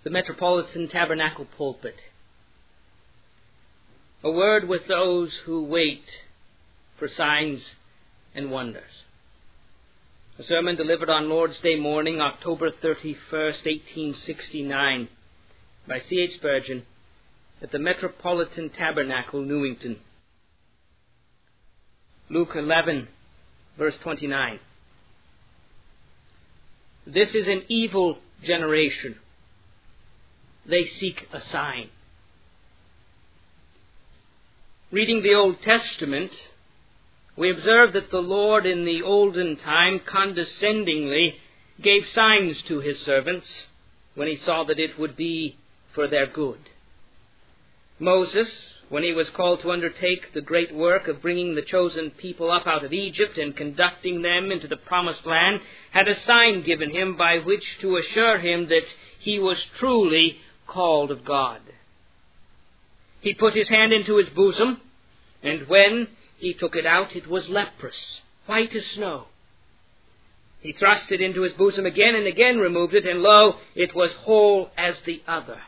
the Metropolitan Tabernacle pulpit. A word with those who wait for signs and wonders. A sermon delivered on Lord's Day morning, October 31st, 1869, by C.H. Spurgeon at the Metropolitan Tabernacle, Newington. Luke 11, verse 29. This is an evil generation. They seek a sign. Reading the Old Testament, we observe that the Lord in the olden time condescendingly gave signs to his servants when he saw that it would be for their good. Moses, when he was called to undertake the great work of bringing the chosen people up out of Egypt and conducting them into the promised land, had a sign given him by which to assure him that he was truly called of God. He put his hand into his bosom, and when he took it out, it was leprous, white as snow. He thrust it into his bosom again and again removed it, and lo, it was whole as the other.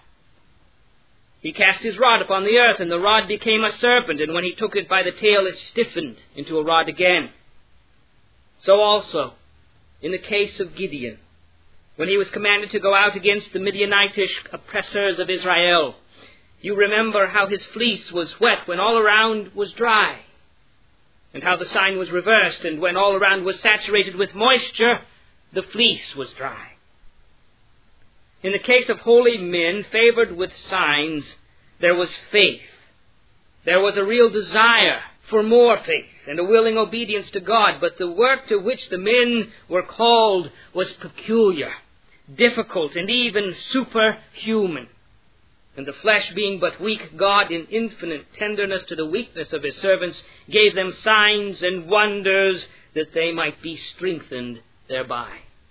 He cast his rod upon the earth, and the rod became a serpent, and when he took it by the tail, it stiffened into a rod again. So also, in the case of Gideon, when he was commanded to go out against the Midianitish oppressors of Israel, you remember how his fleece was wet when all around was dry, and how the sign was reversed, and when all around was saturated with moisture, the fleece was dry. In the case of holy men favored with signs, there was faith. There was a real desire for more faith and a willing obedience to God, but the work to which the men were called was peculiar, difficult, and even superhuman. And the flesh being but weak, God, in infinite tenderness to the weakness of his servants, gave them signs and wonders that they might be strengthened thereby.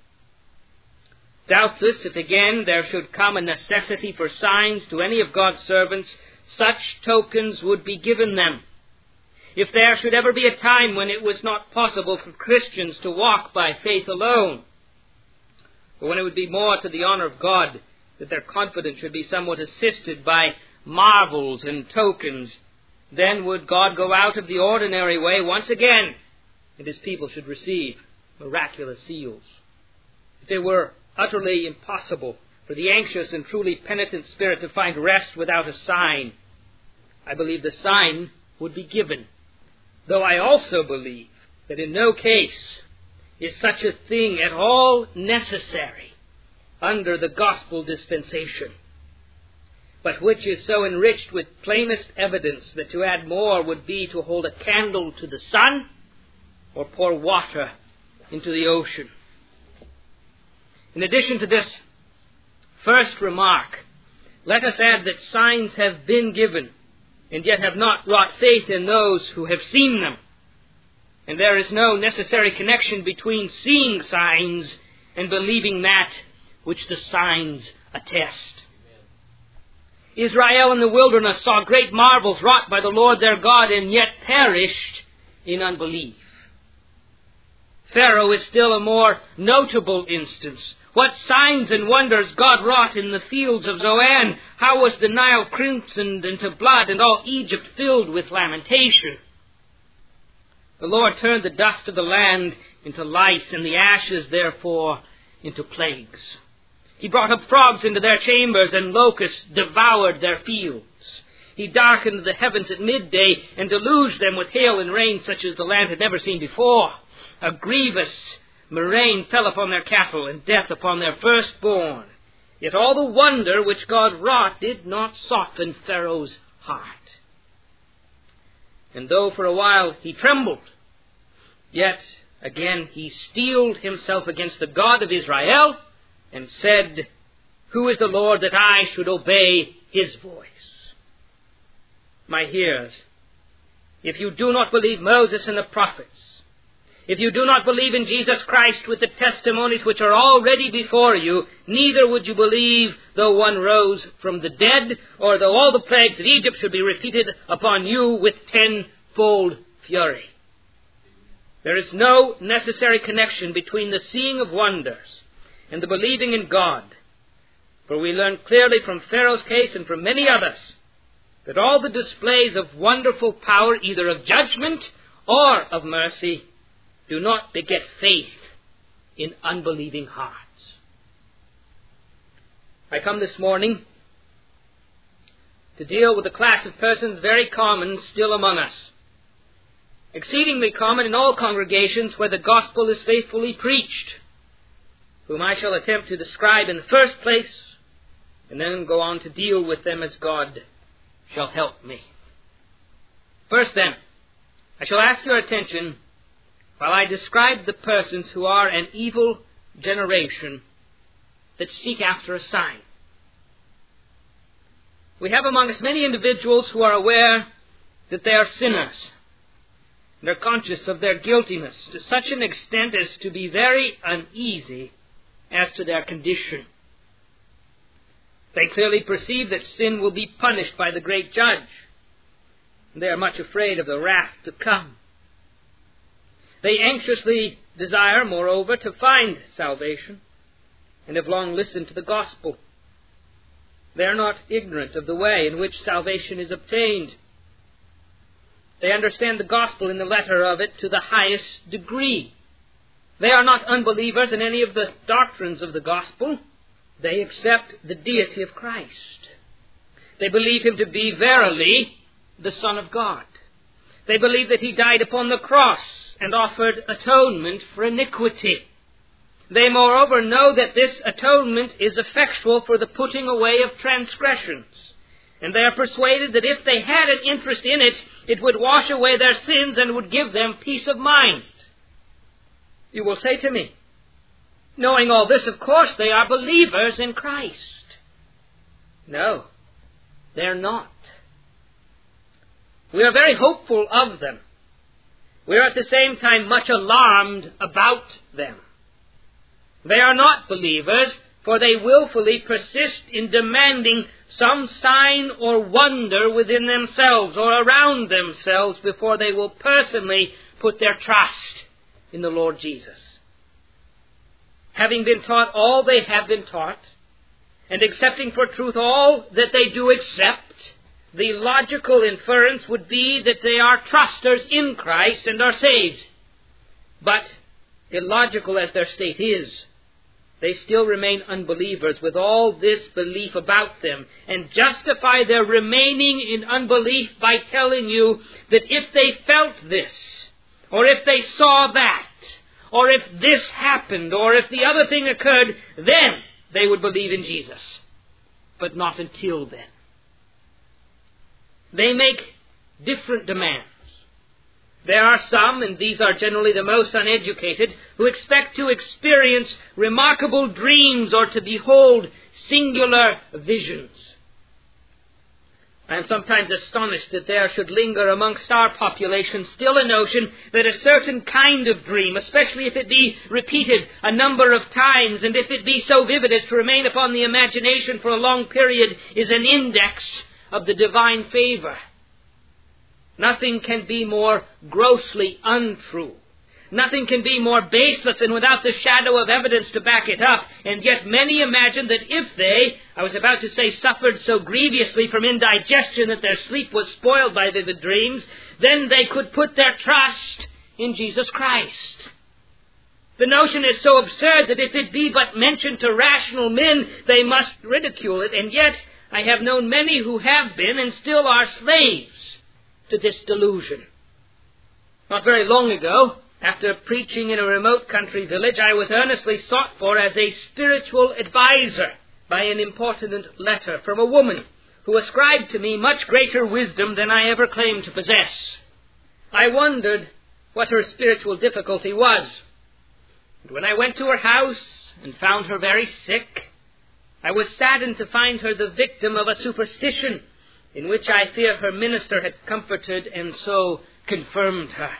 Doubtless, if again there should come a necessity for signs to any of God's servants, such tokens would be given them. If there should ever be a time when it was not possible for Christians to walk by faith alone, or when it would be more to the honor of God that their confidence should be somewhat assisted by marvels and tokens, then would God go out of the ordinary way once again, and his people should receive miraculous seals. If it were utterly impossible for the anxious and truly penitent spirit to find rest without a sign, I believe the sign would be given, though I also believe that in no case is such a thing at all necessary under the gospel dispensation, but which is so enriched with plainest evidence that to add more would be to hold a candle to the sun or pour water into the ocean. In addition to this first remark, let us add that signs have been given and yet have not wrought faith in those who have seen them. And there is no necessary connection between seeing signs and believing that which the signs attest. Israel in the wilderness saw great marvels wrought by the Lord their God and yet perished in unbelief. Pharaoh is still a more notable instance. What signs and wonders God wrought in the fields of Zoan! How was the Nile crimsoned into blood and all Egypt filled with lamentation! The Lord turned the dust of the land into lice and the ashes, therefore, into plagues. He brought up frogs into their chambers and locusts devoured their fields. He darkened the heavens at midday and deluged them with hail and rain such as the land had never seen before. A grievous murrain fell upon their cattle, and death upon their firstborn. Yet all the wonder which God wrought did not soften Pharaoh's heart. And though for a while he trembled, yet again he steeled himself against the God of Israel, and said, "Who is the Lord that I should obey his voice?" My hearers, if you do not believe Moses and the prophets, if you do not believe in Jesus Christ with the testimonies which are already before you, neither would you believe though one rose from the dead, or though all the plagues of Egypt should be repeated upon you with tenfold fury. There is no necessary connection between the seeing of wonders and the believing in God. For we learn clearly from Pharaoh's case and from many others that all the displays of wonderful power, either of judgment or of mercy, do not beget faith in unbelieving hearts. I come this morning to deal with a class of persons very common still among us, exceedingly common in all congregations where the gospel is faithfully preached, whom I shall attempt to describe in the first place, and then go on to deal with them as God shall help me. First then, I shall ask your attention while I describe the persons who are an evil generation that seek after a sign. We have among us many individuals who are aware that they are sinners and are conscious of their guiltiness to such an extent as to be very uneasy as to their condition. They clearly perceive that sin will be punished by the great judge. They are much afraid of the wrath to come. They anxiously desire, moreover, to find salvation, and have long listened to the gospel. They are not ignorant of the way in which salvation is obtained. They understand the gospel in the letter of it to the highest degree. They are not unbelievers in any of the doctrines of the gospel. They accept the deity of Christ. They believe him to be verily the Son of God. They believe that he died upon the cross and offered atonement for iniquity. They moreover know that this atonement is effectual for the putting away of transgressions. And they are persuaded that if they had an interest in it, it would wash away their sins and would give them peace of mind. You will say to me, knowing all this, of course, they are believers in Christ. No, they're not. We are very hopeful of them. We are at the same time much alarmed about them. They are not believers, for they willfully persist in demanding some sign or wonder within themselves or around themselves before they will personally put their trust in the Lord Jesus. Having been taught all they have been taught, and accepting for truth all that they do accept, the logical inference would be that they are trusters in Christ and are saved. But, illogical as their state is, they still remain unbelievers with all this belief about them, and justify their remaining in unbelief by telling you that if they felt this, or if they saw that, or if this happened, or if the other thing occurred, then they would believe in Jesus. But not until then. They make different demands. There are some, and these are generally the most uneducated, who expect to experience remarkable dreams or to behold singular visions. I am sometimes astonished that there should linger amongst our population still a notion that a certain kind of dream, especially if it be repeated a number of times, and if it be so vivid as to remain upon the imagination for a long period, is an index of the divine favor. Nothing can be more grossly untrue. Nothing can be more baseless and without the shadow of evidence to back it up. And yet many imagine that if they, suffered so grievously from indigestion that their sleep was spoiled by vivid dreams, then they could put their trust in Jesus Christ. The notion is so absurd that if it be but mentioned to rational men, they must ridicule it. And yet I have known many who have been and still are slaves to this delusion. Not very long ago, after preaching in a remote country village, I was earnestly sought for as a spiritual advisor by an importunate letter from a woman who ascribed to me much greater wisdom than I ever claimed to possess. I wondered what her spiritual difficulty was. And when I went to her house and found her very sick, I was saddened to find her the victim of a superstition in which I fear her minister had comforted and so confirmed her.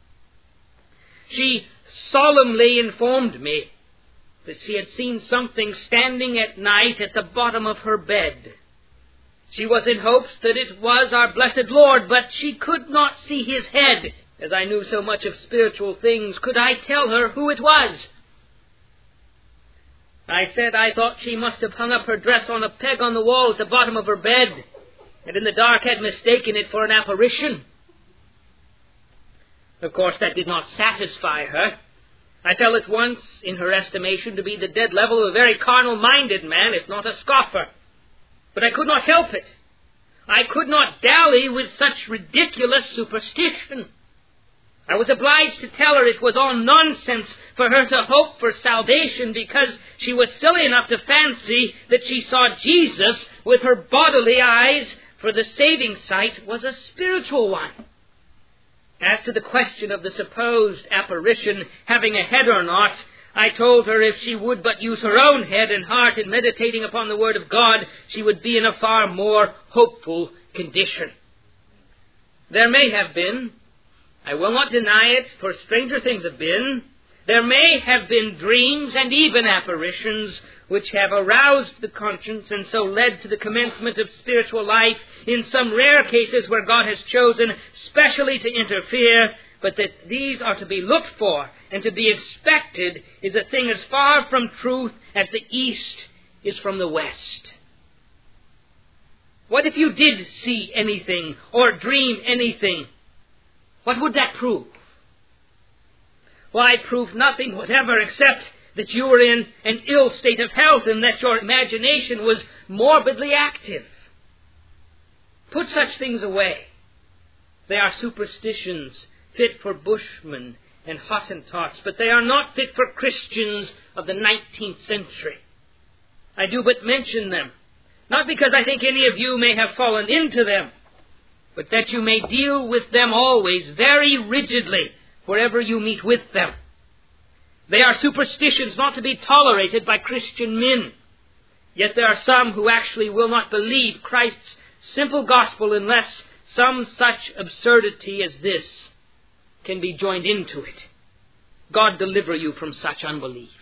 She solemnly informed me that she had seen something standing at night at the bottom of her bed. She was in hopes that it was our blessed Lord, but she could not see his head. As I knew so much of spiritual things, could I tell her who it was? I said I thought she must have hung up her dress on a peg on the wall at the bottom of her bed, and in the dark had mistaken it for an apparition. Of course, that did not satisfy her. I fell at once, in her estimation, to be the dead level of a very carnal-minded man, if not a scoffer. But I could not help it. I could not dally with such ridiculous superstition. I was obliged to tell her it was all nonsense for her to hope for salvation because she was silly enough to fancy that she saw Jesus with her bodily eyes, for the saving sight was a spiritual one. As to the question of the supposed apparition having a head or not, I told her if she would but use her own head and heart in meditating upon the Word of God, she would be in a far more hopeful condition. There may have been, I will not deny it, for stranger things have been, there may have been dreams and even apparitions which have aroused the conscience and so led to the commencement of spiritual life in some rare cases where God has chosen specially to interfere, but that these are to be looked for and to be expected is a thing as far from truth as the East is from the West. What if you did see anything or dream anything? What would that prove? Why, prove nothing whatever except that you were in an ill state of health and that your imagination was morbidly active. Put such things away. They are superstitions fit for bushmen and Hottentots, but they are not fit for Christians of the 19th century. I do but mention them, not because I think any of you may have fallen into them, but that you may deal with them always very rigidly wherever you meet with them. They are superstitions not to be tolerated by Christian men. Yet there are some who actually will not believe Christ's simple gospel unless some such absurdity as this can be joined into it. God deliver you from such unbelief.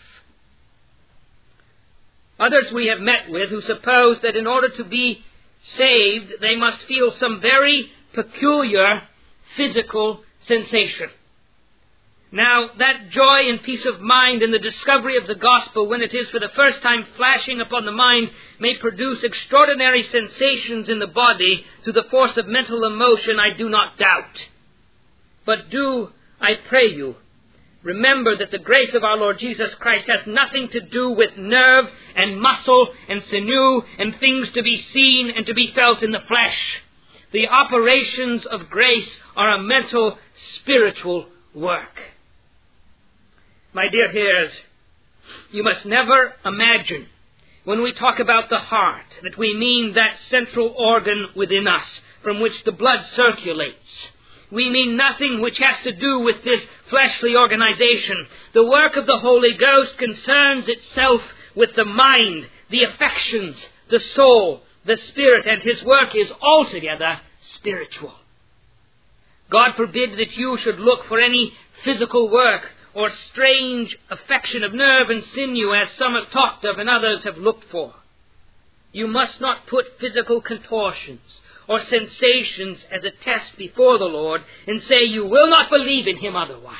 Others we have met with who suppose that in order to be saved, they must feel some very peculiar physical sensation. Now, that joy and peace of mind in the discovery of the gospel when it is for the first time flashing upon the mind may produce extraordinary sensations in the body through the force of mental emotion, I do not doubt. But do, I pray you, remember that the grace of our Lord Jesus Christ has nothing to do with nerve and muscle and sinew and things to be seen and to be felt in the flesh. The operations of grace are a mental, spiritual work. My dear hearers, you must never imagine when we talk about the heart that we mean that central organ within us from which the blood circulates. We mean nothing which has to do with this fleshly organization. The work of the Holy Ghost concerns itself with the mind, the affections, the soul, the spirit, and His work is altogether spiritual. God forbid that you should look for any physical work or strange affection of nerve and sinew as some have talked of and others have looked for. You must not put physical contortions or sensations as a test before the Lord and say you will not believe in Him otherwise.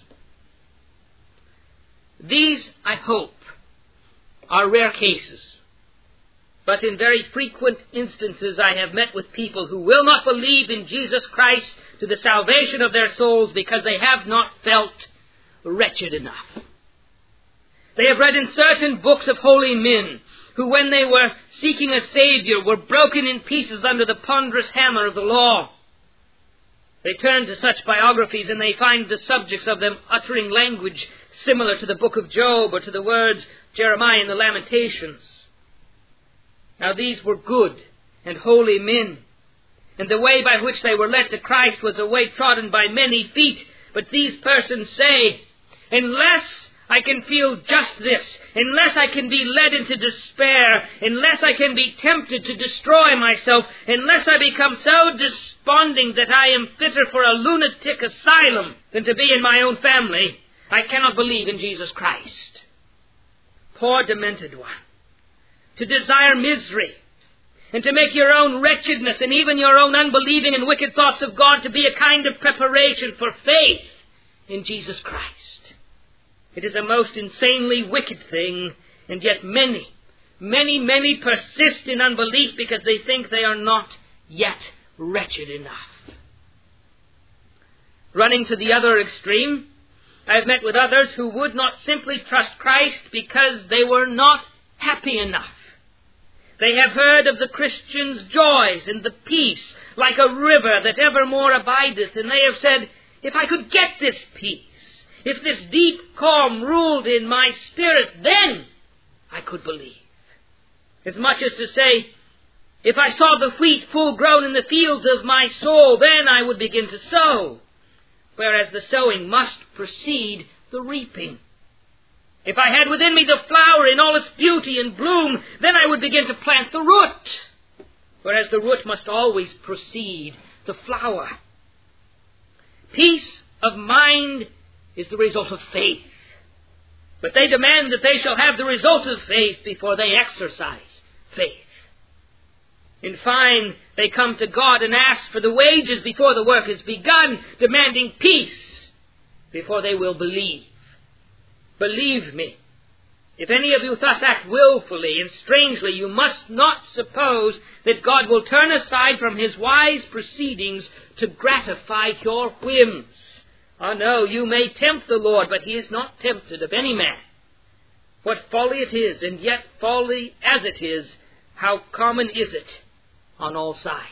These, I hope, are rare cases. But in very frequent instances I have met with people who will not believe in Jesus Christ to the salvation of their souls because they have not felt wretched enough. They have read in certain books of holy men who, when they were seeking a Savior, were broken in pieces under the ponderous hammer of the law. They turn to such biographies and they find the subjects of them uttering language similar to the book of Job or to the words Jeremiah in the Lamentations. Now these were good and holy men, and the way by which they were led to Christ was a way trodden by many feet. But these persons say, unless I can feel just this, unless I can be led into despair, unless I can be tempted to destroy myself, unless I become so desponding that I am fitter for a lunatic asylum than to be in my own family, I cannot believe in Jesus Christ. Poor demented one. To desire misery, and to make your own wretchedness and even your own unbelieving and wicked thoughts of God to be a kind of preparation for faith in Jesus Christ. It is a most insanely wicked thing, And yet many persist in unbelief because they think they are not yet wretched enough. Running to the other extreme, I have met with others who would not simply trust Christ because they were not happy enough. They have heard of the Christian's joys and the peace, like a river that evermore abideth, and they have said, if I could get this peace, if this deep calm ruled in my spirit, then I could believe. As much as to say, if I saw the wheat full grown in the fields of my soul, then I would begin to sow. Whereas the sowing must precede the reaping. If I had within me the flower in all its beauty and bloom, then I would begin to plant the root. Whereas the root must always precede the flower. Peace of mind is the result of faith. But they demand that they shall have the result of faith before they exercise faith. In fine, they come to God and ask for the wages before the work is begun, demanding peace before they will believe. Believe me, if any of you thus act willfully and strangely, you must not suppose that God will turn aside from his wise proceedings to gratify your whims. Oh no, you may tempt the Lord, but he is not tempted of any man. What folly it is, and yet folly as it is, how common is it on all sides.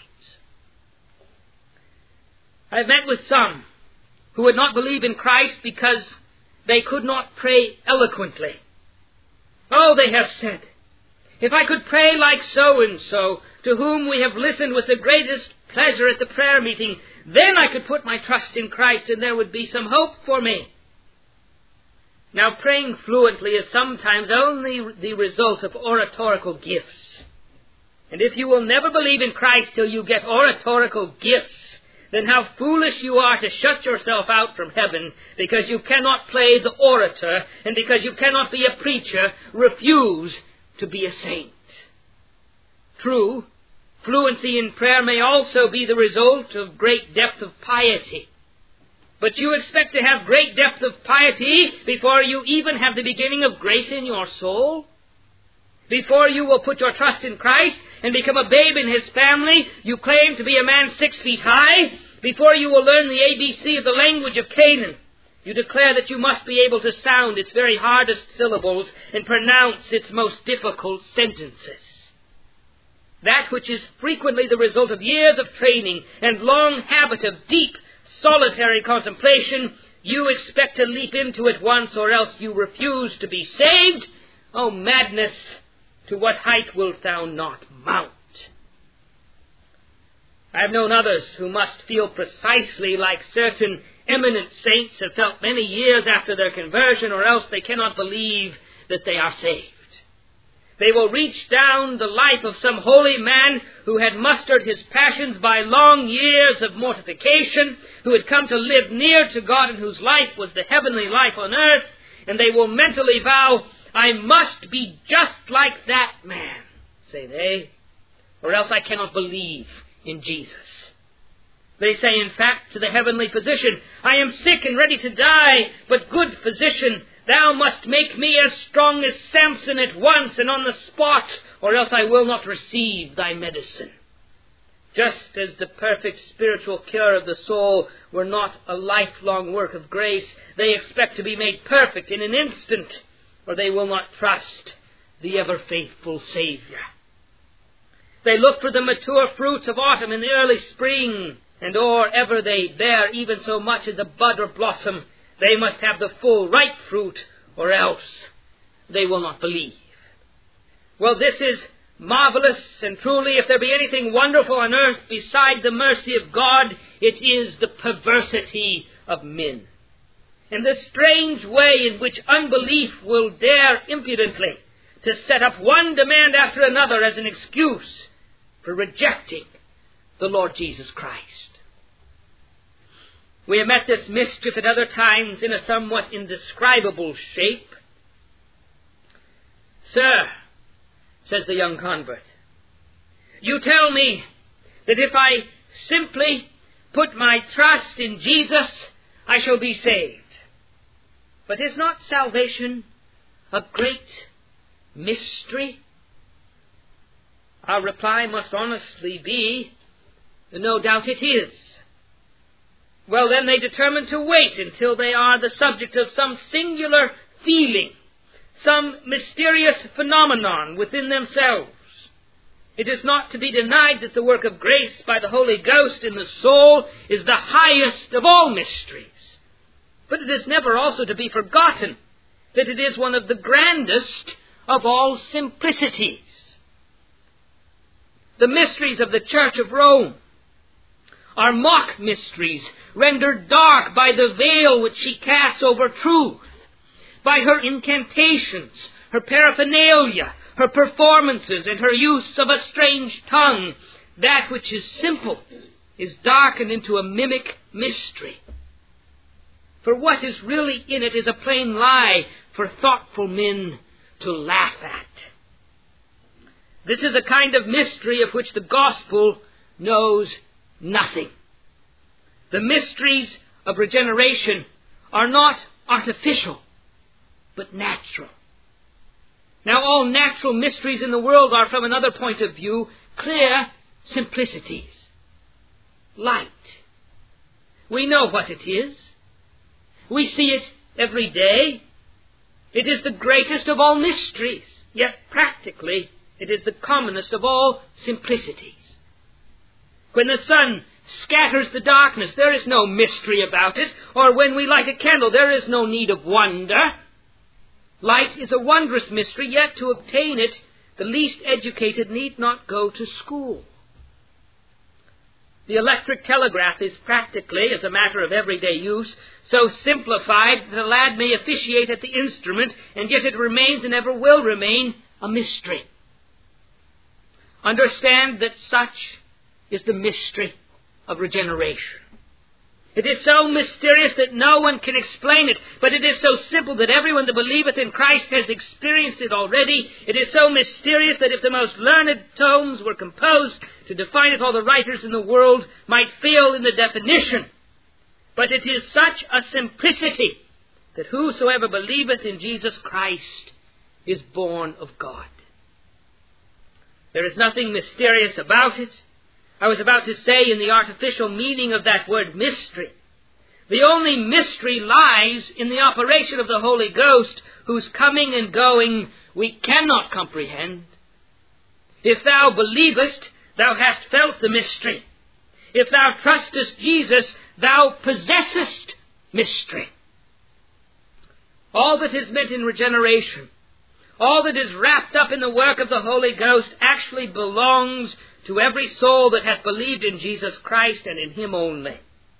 I have met with some who would not believe in Christ because they could not pray eloquently. Oh, they have said, if I could pray like so-and-so, to whom we have listened with the greatest pleasure at the prayer meeting, then I could put my trust in Christ and there would be some hope for me. Now, praying fluently is sometimes only the result of oratorical gifts. And if you will never believe in Christ till you get oratorical gifts, then how foolish you are to shut yourself out from heaven because you cannot play the orator and because you cannot be a preacher. Refuse to be a saint. True, fluency in prayer may also be the result of great depth of piety. But you expect to have great depth of piety before you even have the beginning of grace in your soul? Before you will put your trust in Christ and become a babe in his family, you claim to be a man 6 feet high. Before you will learn the ABC of the language of Canaan, you declare that you must be able to sound its very hardest syllables and pronounce its most difficult sentences. That which is frequently the result of years of training and long habit of deep, solitary contemplation, you expect to leap into it once, or else you refuse to be saved. Oh, madness! To what height wilt thou not mount? I have known others who must feel precisely like certain eminent saints have felt many years after their conversion, or else they cannot believe that they are saved. They will reach down the life of some holy man who had mustered his passions by long years of mortification, who had come to live near to God and whose life was the heavenly life on earth, and they will mentally vow, I must be just like that man, say they, or else I cannot believe in Jesus. They say, in fact, to the heavenly physician, I am sick and ready to die, but good physician, thou must make me as strong as Samson at once and on the spot, or else I will not receive thy medicine. Just as the perfect spiritual cure of the soul were not a lifelong work of grace, they expect to be made perfect in an instant, or they will not trust the ever-faithful Savior. They look for the mature fruits of autumn in the early spring, and or ever they bear even so much as a bud or blossom, they must have the full ripe fruit, or else they will not believe. Well, this is marvelous, and truly, if there be anything wonderful on earth beside the mercy of God, it is the perversity of men. And the strange way in which unbelief will dare impudently to set up one demand after another as an excuse for rejecting the Lord Jesus Christ. We have met this mischief at other times in a somewhat indescribable shape. Sir, says the young convert, you tell me that if I simply put my trust in Jesus, I shall be saved. But is not salvation a great mystery? Our reply must honestly be, no doubt it is. Well, then they determine to wait until they are the subject of some singular feeling, some mysterious phenomenon within themselves. It is not to be denied that the work of grace by the Holy Ghost in the soul is the highest of all mysteries. But it is never also to be forgotten that it is one of the grandest of all simplicities. The mysteries of the Church of Rome are mock mysteries, rendered dark by the veil which she casts over truth, by her incantations, her paraphernalia, her performances, and her use of a strange tongue. That which is simple is darkened into a mimic mystery. For what is really in it is a plain lie for thoughtful men to laugh at. This is a kind of mystery of which the gospel knows nothing. The mysteries of regeneration are not artificial, but natural. Now, all natural mysteries in the world are, from another point of view, clear simplicities. Light. We know what it is. We see it every day. It is the greatest of all mysteries, yet practically it is the commonest of all simplicities. When the sun scatters the darkness, there is no mystery about it, or when we light a candle, there is no need of wonder. Light is a wondrous mystery, yet to obtain it, the least educated need not go to school. The electric telegraph is practically, as a matter of everyday use, so simplified that a lad may officiate at the instrument, and yet it remains and ever will remain a mystery. Understand that such is the mystery of regeneration. It is so mysterious that no one can explain it, but it is so simple that everyone that believeth in Christ has experienced it already. It is so mysterious that if the most learned tomes were composed to define it, all the writers in the world might fail in the definition. But it is such a simplicity that whosoever believeth in Jesus Christ is born of God. There is nothing mysterious about it. I was about to say in the artificial meaning of that word mystery. The only mystery lies in the operation of the Holy Ghost, whose coming and going we cannot comprehend. If thou believest, thou hast felt the mystery. If thou trustest Jesus, thou possessest mystery. All that is meant in regeneration, all that is wrapped up in the work of the Holy Ghost actually belongs to every soul that hath believed in Jesus Christ and in Him only.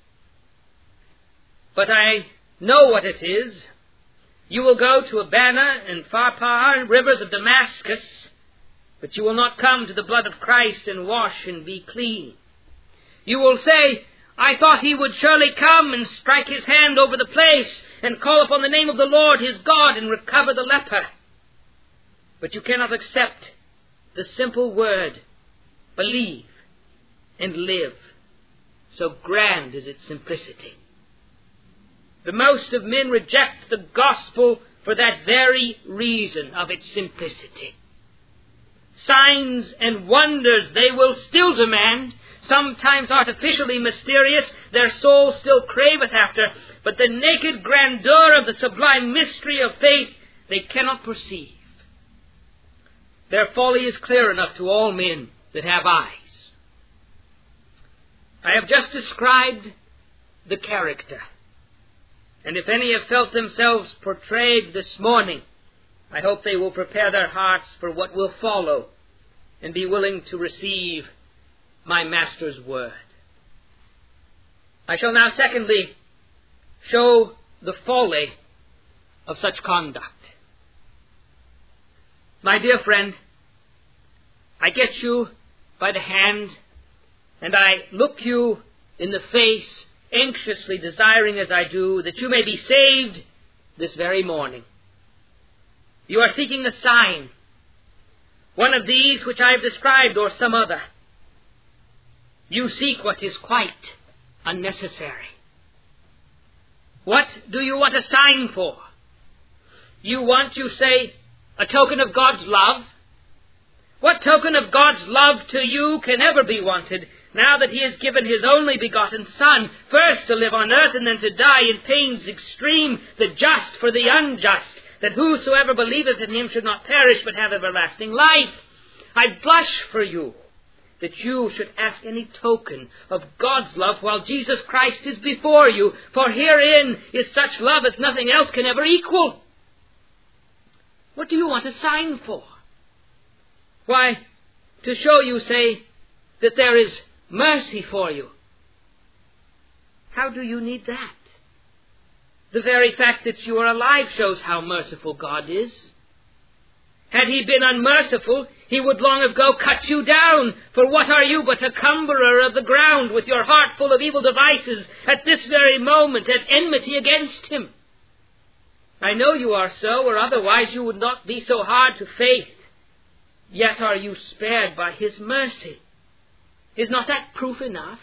But I know what it is. You will go to Abana and Pharpar and rivers of Damascus, but you will not come to the blood of Christ and wash and be clean. You will say, I thought He would surely come and strike His hand over the place and call upon the name of the Lord his God and recover the leper. But you cannot accept the simple word, believe and live. So grand is its simplicity. The most of men reject the gospel for that very reason of its simplicity. Signs and wonders they will still demand, sometimes artificially mysterious, their soul still craveth after, but the naked grandeur of the sublime mystery of faith they cannot perceive. Their folly is clear enough to all men that have eyes. I have just described the character, and if any have felt themselves portrayed this morning, I hope they will prepare their hearts for what will follow and be willing to receive my Master's word. I shall now secondly show the folly of such conduct. My dear friend, I get you by the hand and I look you in the face, anxiously desiring as I do that you may be saved this very morning. You are seeking a sign, one of these which I have described or some other. You seek what is quite unnecessary. What do you want a sign for? You want, you say, a token of God's love? What token of God's love to you can ever be wanted, now that He has given His only begotten Son, first to live on earth and then to die in pains extreme, the just for the unjust, that whosoever believeth in Him should not perish but have everlasting life? I blush for you that you should ask any token of God's love while Jesus Christ is before you, for herein is such love as nothing else can ever equal. What do you want a sign for? Why, to show you, say, that there is mercy for you. How do you need that? The very fact that you are alive shows how merciful God is. Had He been unmerciful, He would long ago cut you down. For what are you but a cumberer of the ground, with your heart full of evil devices, at this very moment at enmity against Him? I know you are so, or otherwise you would not be so hard to faith. Yet are you spared by His mercy. Is not that proof enough?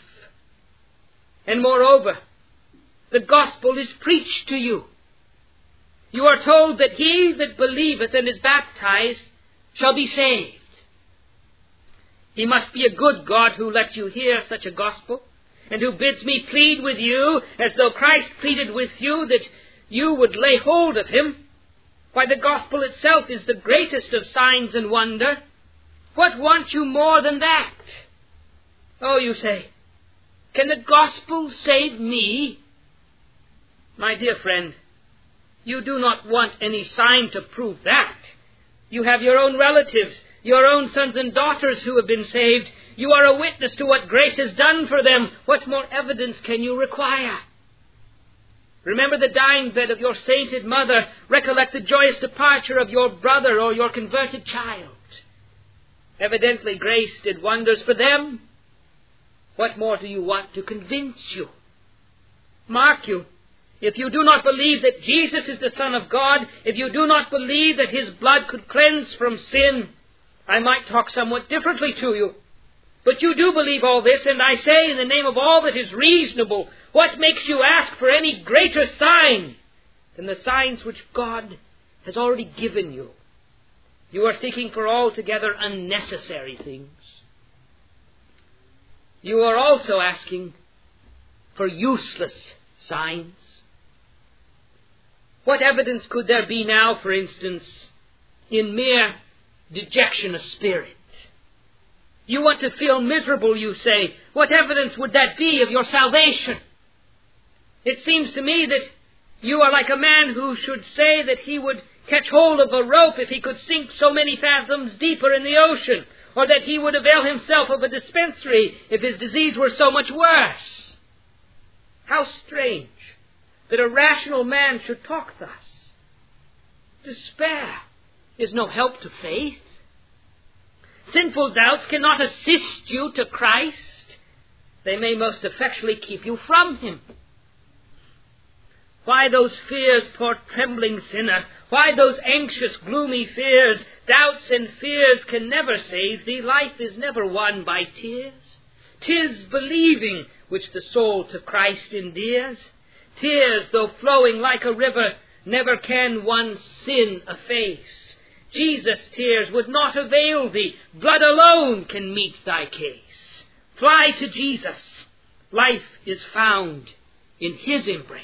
And moreover, the gospel is preached to you. You are told that he that believeth and is baptized shall be saved. He must be a good God who lets you hear such a gospel, and who bids me plead with you, as though Christ pleaded with you, that you would lay hold of Him. Why, the gospel itself is the greatest of signs and wonder. What want you more than that? Oh, you say, can the gospel save me? My dear friend, you do not want any sign to prove that. You have your own relatives, your own sons and daughters who have been saved. You are a witness to what grace has done for them. What more evidence can you require? Remember the dying bed of your sainted mother. Recollect the joyous departure of your brother or your converted child. Evidently grace did wonders for them. What more do you want to convince you? Mark you, if you do not believe that Jesus is the Son of God, if you do not believe that His blood could cleanse from sin, I might talk somewhat differently to you. But you do believe all this, and I say in the name of all that is reasonable, what makes you ask for any greater sign than the signs which God has already given you? You are seeking for altogether unnecessary things. You are also asking for useless signs. What evidence could there be now, for instance, in mere dejection of spirit? You want to feel miserable, you say. What evidence would that be of your salvation? It seems to me that you are like a man who should say that he would catch hold of a rope if he could sink so many fathoms deeper in the ocean, or that he would avail himself of a dispensary if his disease were so much worse. How strange that a rational man should talk thus. Despair is no help to faith. Sinful doubts cannot assist you to Christ. They may most effectually keep you from Him. Why those fears, poor trembling sinner? Why those anxious, gloomy fears? Doubts and fears can never save thee. Life is never won by tears. 'Tis believing which the soul to Christ endears. Tears, though flowing like a river, never can one sin efface. Jesus' tears would not avail thee. Blood alone can meet thy case. Fly to Jesus. Life is found in His embrace.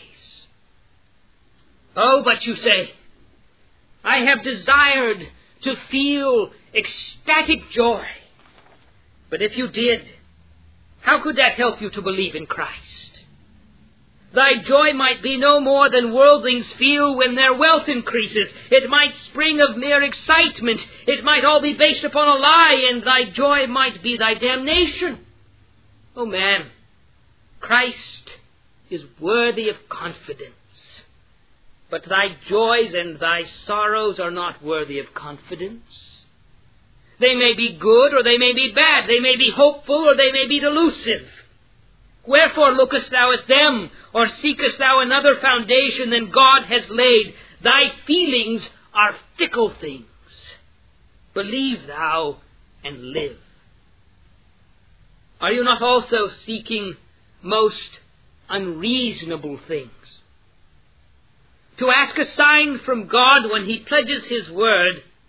Oh, but you say, I have desired to feel ecstatic joy. But if you did, how could that help you to believe in Christ? Thy joy might be no more than worldlings feel when their wealth increases. It might spring of mere excitement. It might all be based upon a lie, and thy joy might be thy damnation. Oh man, Christ is worthy of confidence. But thy joys and thy sorrows are not worthy of confidence. They may be good or they may be bad. They may be hopeful or they may be delusive. Wherefore lookest thou at them, or seekest thou another foundation than God has laid? Thy feelings are fickle things. Believe thou and live. Are you not also seeking most unreasonable things? To ask a sign from God when He pledges His word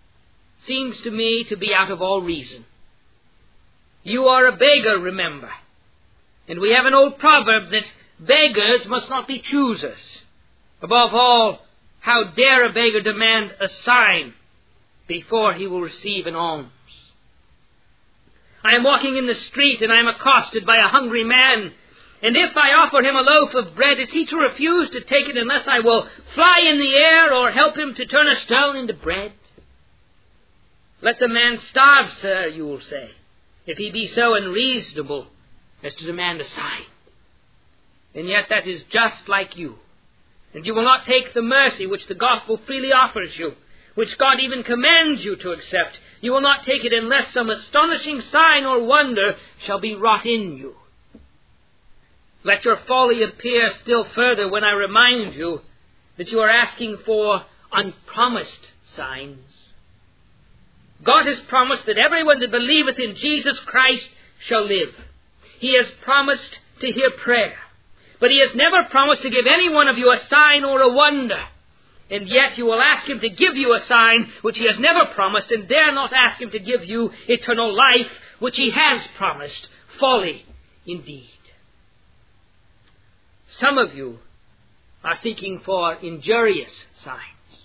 seems to me to be out of all reason. You are a beggar, remember. And we have an old proverb that beggars must not be choosers. Above all, how dare a beggar demand a sign before he will receive an alms? I am walking in the street and I am accosted by a hungry man, and if I offer him a loaf of bread, is he to refuse to take it unless I will fly in the air or help him to turn a stone into bread? Let the man starve, sir, you will say, if he be so unreasonable as to demand a sign. And yet that is just like you. And you will not take the mercy which the gospel freely offers you, which God even commands you to accept. You will not take it unless some astonishing sign or wonder shall be wrought in you. Let your folly appear still further when I remind you that you are asking for unpromised signs. God has promised that everyone that believeth in Jesus Christ shall live. He has promised to hear prayer. But He has never promised to give any one of you a sign or a wonder. And yet you will ask Him to give you a sign which He has never promised, and dare not ask Him to give you eternal life which He has promised. Folly indeed. Some of you are seeking for injurious signs.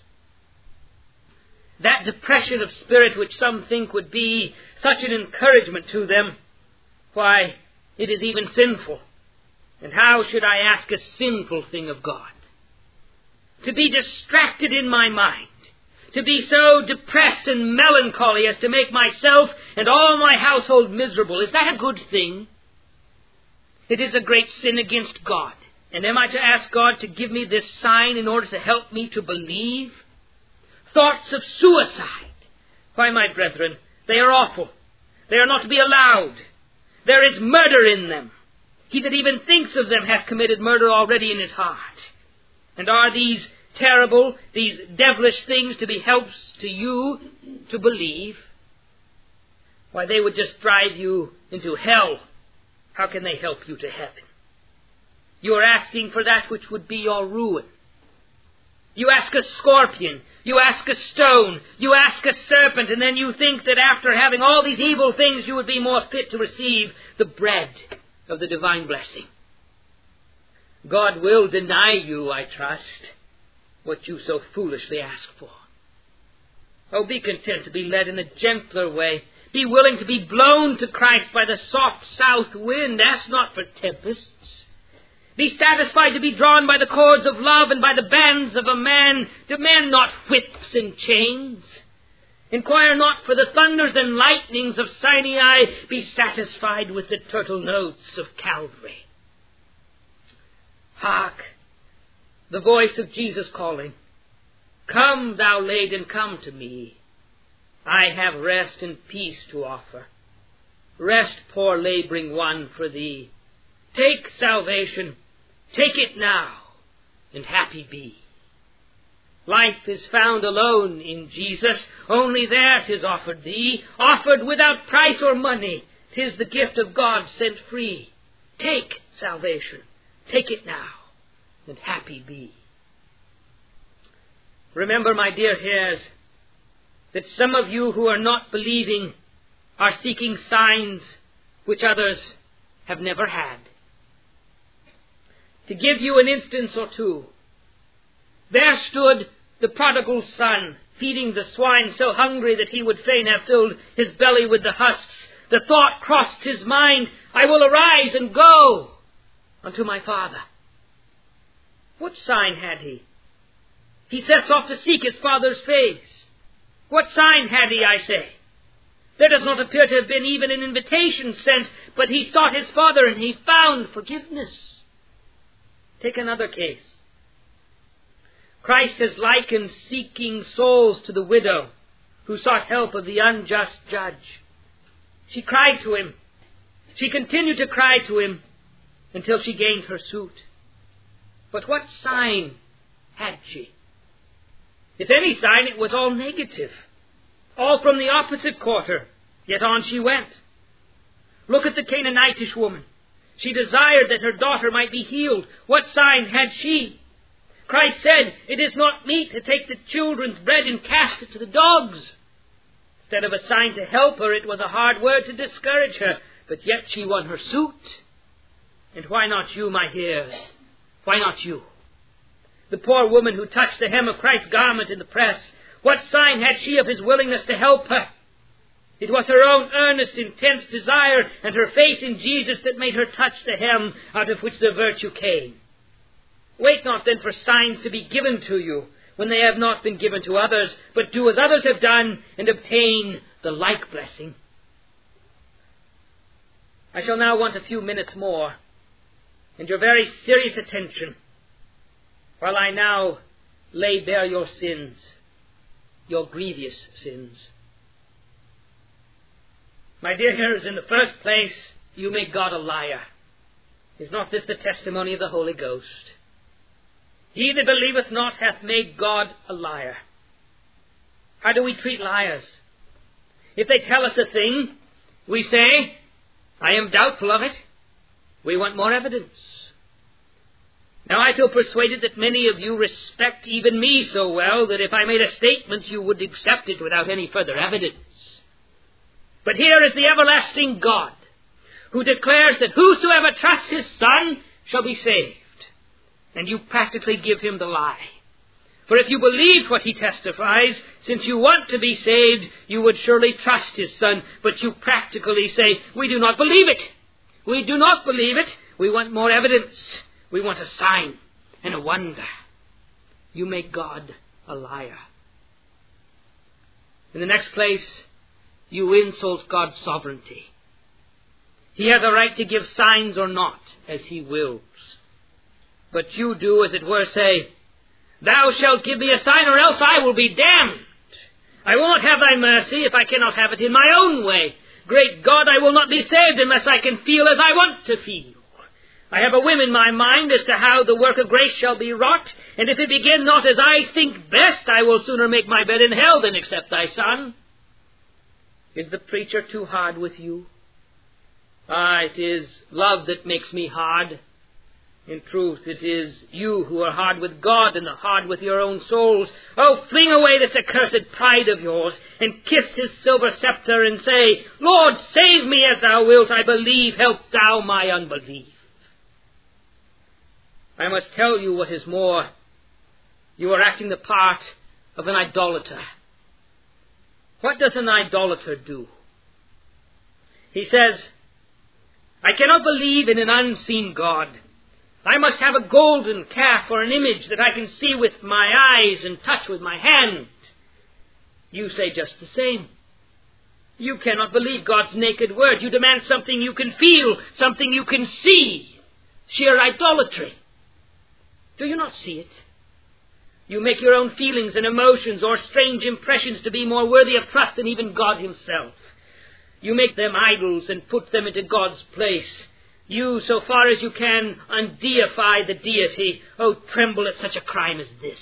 That depression of spirit which some think would be such an encouragement to them, why, it is even sinful. And how should I ask a sinful thing of God? To be distracted in my mind, to be so depressed and melancholy as to make myself and all my household miserable, is that a good thing? It is a great sin against God. And am I to ask God to give me this sign in order to help me to believe? Thoughts of suicide. Why, my brethren, they are awful. They are not to be allowed. There is murder in them. He that even thinks of them hath committed murder already in his heart. And are these terrible, these devilish things to be helps to you to believe? Why, they would just drive you into hell. How can they help you to heaven? You are asking for that which would be your ruin. You ask a scorpion, you ask a stone, you ask a serpent, and then you think that after having all these evil things you would be more fit to receive the bread of the divine blessing. God will deny you, I trust, what you so foolishly ask for. Oh, be content to be led in a gentler way. Be willing to be blown to Christ by the soft south wind. Ask not for tempests. Be satisfied to be drawn by the cords of love and by the bands of a man. Demand not whips and chains. Inquire not for the thunders and lightnings of Sinai. Be satisfied with the turtle notes of Calvary. Hark, the voice of Jesus calling. Come, thou laden, come to me. I have rest and peace to offer. Rest, poor laboring one, for thee. Take salvation, take it now, and happy be. Life is found alone in Jesus, only there 'tis offered thee, offered without price or money. 'Tis the gift of God sent free. Take salvation, take it now, and happy be. Remember, my dear hearers, that some of you who are not believing are seeking signs which others have never had. To give you an instance or two, there stood the prodigal son, feeding the swine so hungry that he would fain have filled his belly with the husks. The thought crossed his mind, I will arise and go unto my father. What sign had he? He sets off to seek his father's face. What sign had he, I say? There does not appear to have been even an invitation sent, but he sought his father and he found forgiveness. Take another case. Christ has likened seeking souls to the widow who sought help of the unjust judge. She cried to him. She continued to cry to him until she gained her suit. But what sign had she? If any sign, it was all negative, all from the opposite quarter, yet on she went. Look at the Canaanitish woman. She desired that her daughter might be healed. What sign had she? Christ said, it is not meet to take the children's bread and cast it to the dogs. Instead of a sign to help her, it was a hard word to discourage her. But yet she won her suit. And why not you, my dears? Why not you? The poor woman who touched the hem of Christ's garment in the press, what sign had she of his willingness to help her? It was her own earnest, intense desire and her faith in Jesus that made her touch the hem out of which the virtue came. Wait not then for signs to be given to you when they have not been given to others, but do as others have done and obtain the like blessing. I shall now want a few minutes more and your very serious attention while I now lay bare your sins, your grievous sins. My dear hearers, in the first place, you make God a liar. Is not this the testimony of the Holy Ghost? He that believeth not hath made God a liar. How do we treat liars? If they tell us a thing, we say, I am doubtful of it. We want more evidence. Now I feel persuaded that many of you respect even me so well that if I made a statement you would accept it without any further evidence. But here is the everlasting God, who declares that whosoever trusts his Son shall be saved. And you practically give him the lie. For if you believed what he testifies, since you want to be saved, you would surely trust his Son. But you practically say, we do not believe it. We do not believe it. We want more evidence. We want a sign and a wonder. You make God a liar. In the next place, you insult God's sovereignty. He has a right to give signs or not, as he wills. But you do, as it were, say, Thou shalt give me a sign, or else I will be damned. I will not have thy mercy if I cannot have it in my own way. Great God, I will not be saved unless I can feel as I want to feel. I have a whim in my mind as to how the work of grace shall be wrought, and if it begin not as I think best, I will sooner make my bed in hell than accept thy Son. Is the preacher too hard with you? It is love that makes me hard. In truth, it is you who are hard with God and hard with your own souls. Oh, fling away this accursed pride of yours and kiss his silver scepter and say, Lord, save me as thou wilt. I believe, help thou my unbelief. I must tell you what is more. You are acting the part of an idolater. What does an idolater do? He says, I cannot believe in an unseen God. I must have a golden calf or an image that I can see with my eyes and touch with my hand. You say just the same. You cannot believe God's naked word. You demand something you can feel, something you can see. Sheer idolatry. Do you not see it? You make your own feelings and emotions or strange impressions to be more worthy of trust than even God himself. You make them idols and put them into God's place. You, so far as you can, undeify the deity. Oh, tremble at such a crime as this.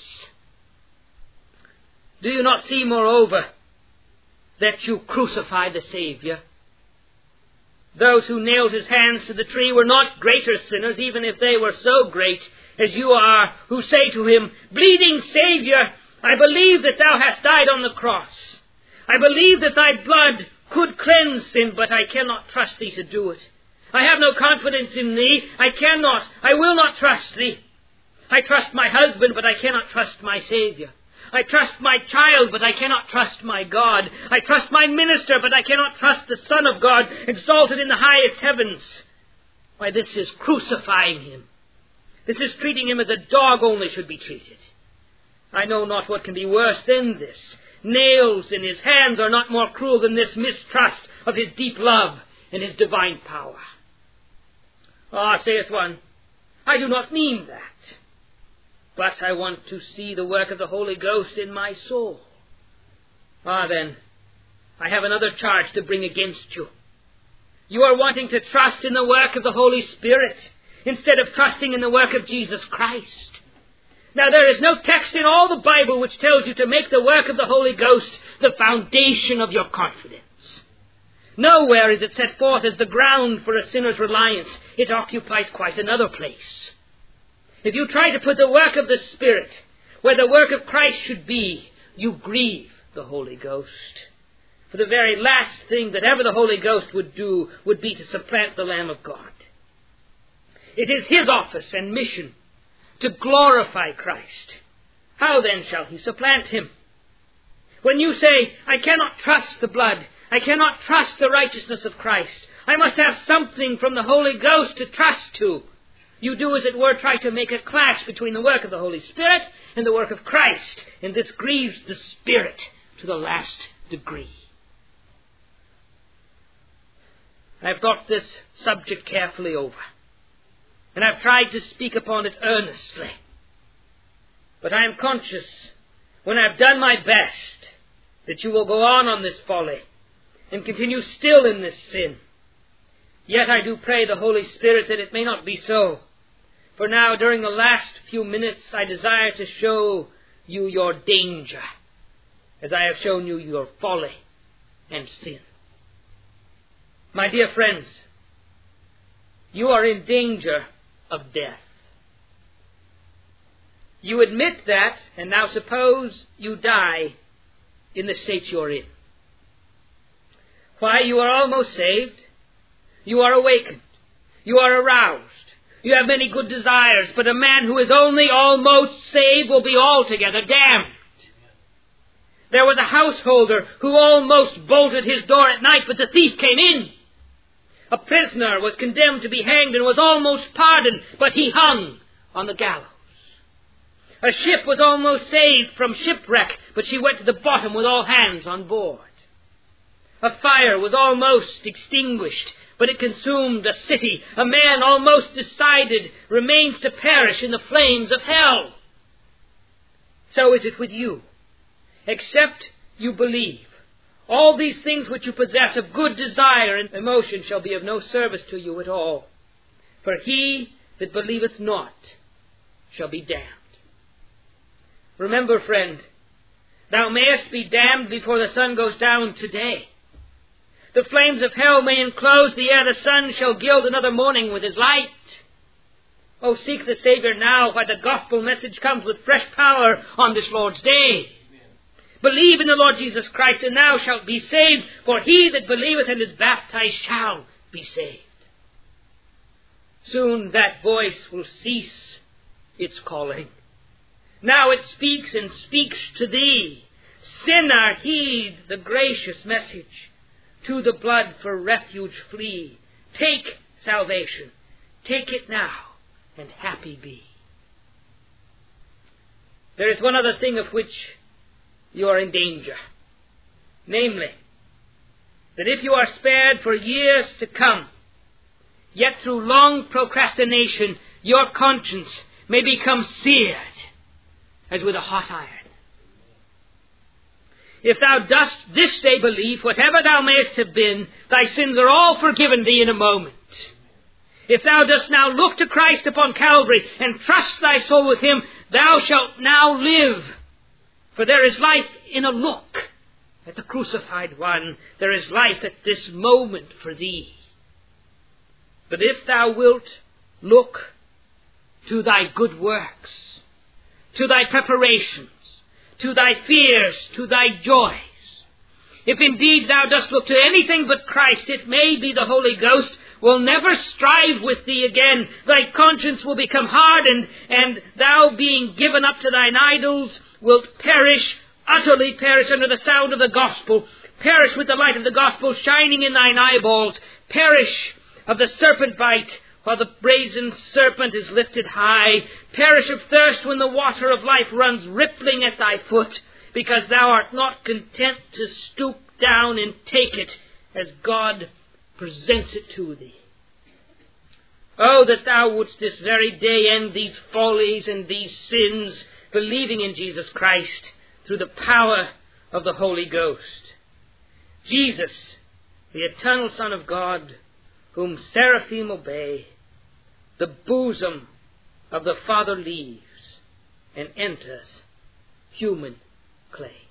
Do you not see, moreover, that you crucify the Savior? Those who nailed his hands to the tree were not greater sinners, even if they were so great as you are, who say to him, Bleeding Savior, I believe that thou hast died on the cross. I believe that thy blood could cleanse sin, but I cannot trust thee to do it. I have no confidence in thee. I will not trust thee. I trust my husband, but I cannot trust my Savior. I trust my child, but I cannot trust my God. I trust my minister, but I cannot trust the Son of God, exalted in the highest heavens. Why, this is crucifying him. This is treating him as a dog only should be treated. I know not what can be worse than this. Nails in his hands are not more cruel than this mistrust of his deep love and his divine power. Saith one, I do not mean that, but I want to see the work of the Holy Ghost in my soul. Then, I have another charge to bring against you. You are wanting to trust in the work of the Holy Spirit instead of trusting in the work of Jesus Christ. Now, there is no text in all the Bible which tells you to make the work of the Holy Ghost the foundation of your confidence. Nowhere is it set forth as the ground for a sinner's reliance. It occupies quite another place. If you try to put the work of the Spirit where the work of Christ should be, you grieve the Holy Ghost. For the very last thing that ever the Holy Ghost would do would be to supplant the Lamb of God. It is his office and mission to glorify Christ. How then shall he supplant him? When you say, I cannot trust the blood, I cannot trust the righteousness of Christ, I must have something from the Holy Ghost to trust to, you do, as it were, try to make a clash between the work of the Holy Spirit and the work of Christ, and this grieves the Spirit to the last degree. I've thought this subject carefully over, and I've tried to speak upon it earnestly. But I am conscious, when I've done my best, that you will go on this folly and continue still in this sin. Yet I do pray the Holy Spirit that it may not be so. For now, during the last few minutes, I desire to show you your danger, as I have shown you your folly and sin. My dear friends, you are in danger of death. You admit that, and now suppose you die in the state you're in. Why, you are almost saved. You are awakened. You are aroused. You have many good desires, but a man who is only almost saved will be altogether damned. There was a householder who almost bolted his door at night, but the thief came in. A prisoner was condemned to be hanged and was almost pardoned, but he hung on the gallows. A ship was almost saved from shipwreck, but she went to the bottom with all hands on board. A fire was almost extinguished, but it consumed a city. A man almost decided remains to perish in the flames of hell. So is it with you. Except you believe, all these things which you possess of good desire and emotion shall be of no service to you at all. For he that believeth not shall be damned. Remember, friend, thou mayest be damned before the sun goes down today. The flames of hell may enclose the air. The sun shall gild another morning with his light. Oh, seek the Savior now, while the gospel message comes with fresh power on this Lord's day. Amen. Believe in the Lord Jesus Christ, and thou shalt be saved, for he that believeth and is baptized shall be saved. Soon that voice will cease its calling. Now it speaks and speaks to thee. Sinner, heed the gracious message. To the blood for refuge flee. Take salvation. Take it now, and happy be. There is one other thing of which you are in danger. Namely, that if you are spared for years to come, yet through long procrastination your conscience may become seared as with a hot iron. If thou dost this day believe, whatever thou mayest have been, thy sins are all forgiven thee in a moment. If thou dost now look to Christ upon Calvary and trust thy soul with him, thou shalt now live. For there is life in a look at the crucified one. There is life at this moment for thee. But if thou wilt look to thy good works, to thy preparations, to thy fears, to thy joys. If indeed thou dost look to anything but Christ, it may be the Holy Ghost will never strive with thee again. Thy conscience will become hardened, and thou, being given up to thine idols, wilt perish, utterly perish under the sound of the gospel, perish with the light of the gospel shining in thine eyeballs, perish of the serpent bite, while the brazen serpent is lifted high, perish of thirst when the water of life runs rippling at thy foot, because thou art not content to stoop down and take it as God presents it to thee. Oh, that thou wouldst this very day end these follies and these sins, believing in Jesus Christ through the power of the Holy Ghost. Jesus, the eternal Son of God, whom seraphim obey, the bosom of the Father leaves and enters human clay.